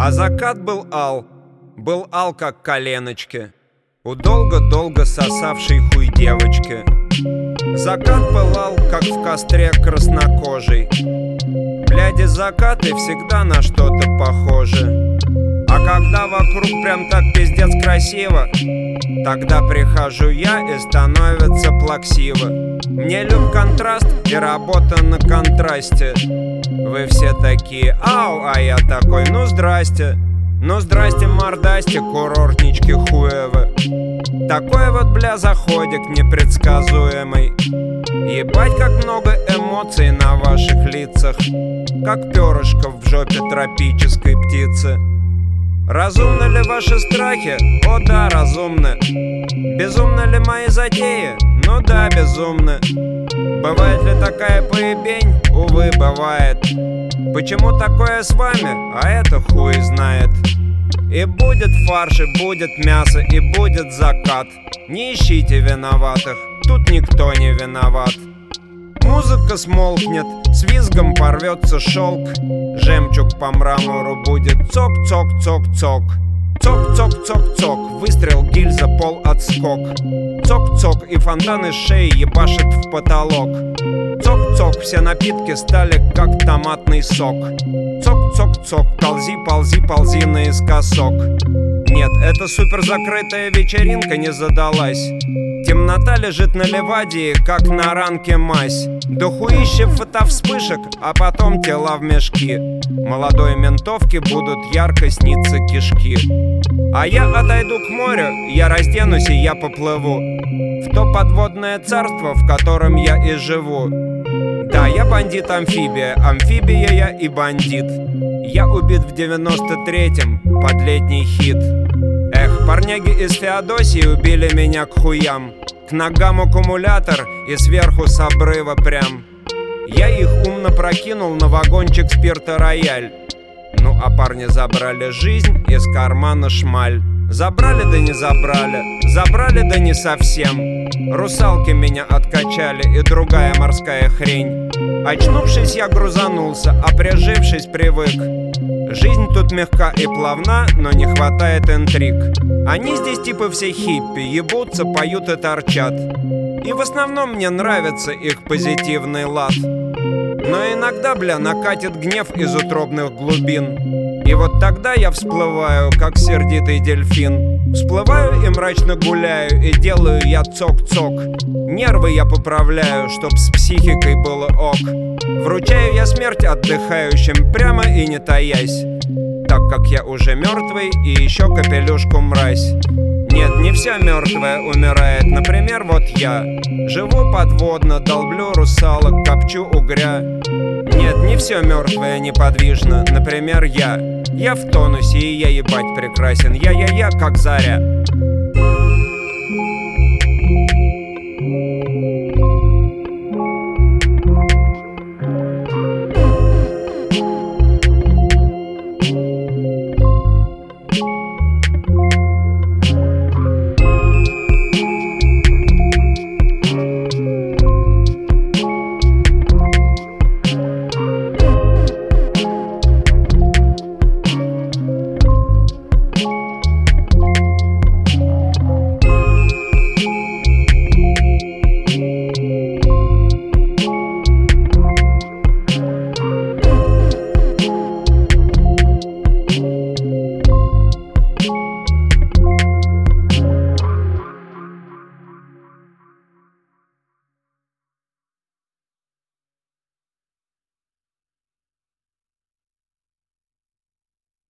А закат был ал как коленочки у долго-долго сосавшей хуй девочки. Закат пылал, как в костре краснокожий. Бляди, закаты всегда на что-то похожи. А когда вокруг прям так пиздец красиво, тогда прихожу я и становится плаксиво. Мне люб контраст и работа на контрасте. Вы все такие ау, а я такой ну здрасте. Ну здрасте, мордасти, курортнички хуевы. Такой вот, бля, заходик непредсказуемый. Ебать, как много эмоций на ваших лицах, как перышко в жопе тропической птицы. Разумны ли ваши страхи? О да, разумны. Безумны ли мои затеи? Ну да, безумны. Бывает ли такая поебень? Увы, бывает. Почему такое с вами? А это хуй знает. И будет фарш, и будет мясо, и будет закат. Не ищите виноватых, тут никто не виноват. Музыка смолкнет, с визгом порвется шелк. Жемчуг по мрамору будет цок-цок-цок-цок. Цок-цок-цок-цок, выстрел, гильза, пол, отскок. Цок-цок, и фонтан из шеи ебашит в потолок. Цок-цок, все напитки стали как томатный сок. Цок-цок-цок, ползи, ползи, ползи наискосок. Нет, эта супер закрытая вечеринка не задалась. Темнота лежит на левадии, как на ранке мазь. Дохуище фотовспышек, а потом тела в мешки. Молодой ментовке будут ярко сниться кишки. А я отойду к морю, я разденусь и я поплыву в то подводное царство, в котором я и живу. Да, я бандит-амфибия, амфибия я и бандит. Я убит в 93-м под летний хит. Эх, парняги из Феодосии убили меня к хуям. К ногам аккумулятор и сверху с обрыва прям. Я их умно прокинул на вагончик спирта рояль. Ну а парни забрали жизнь из кармана шмаль. Забрали да не забрали, забрали да не совсем. Русалки меня откачали и другая морская хрень. Очнувшись, я грузанулся, а прижившись, привык. Жизнь тут мягка и плавна, но не хватает интриг. Они здесь типа все хиппи, ебутся, поют и торчат. И в основном мне нравится их позитивный лад. Но иногда, бля, накатит гнев из утробных глубин. И вот тогда я всплываю, как сердитый дельфин. Всплываю и мрачно гуляю, и делаю я цок-цок. Нервы я поправляю, чтоб с психикой было ок. Вручаю я смерть отдыхающим прямо и не таясь, так как я уже мертвый и еще капелюшку мразь. Нет, не вся мертвая умирает, например, вот я. Живу подводно, долблю русалок, копчу угря. Нет, не все мертвое неподвижно, например, я. Я в тонусе и я ебать прекрасен, я как заря.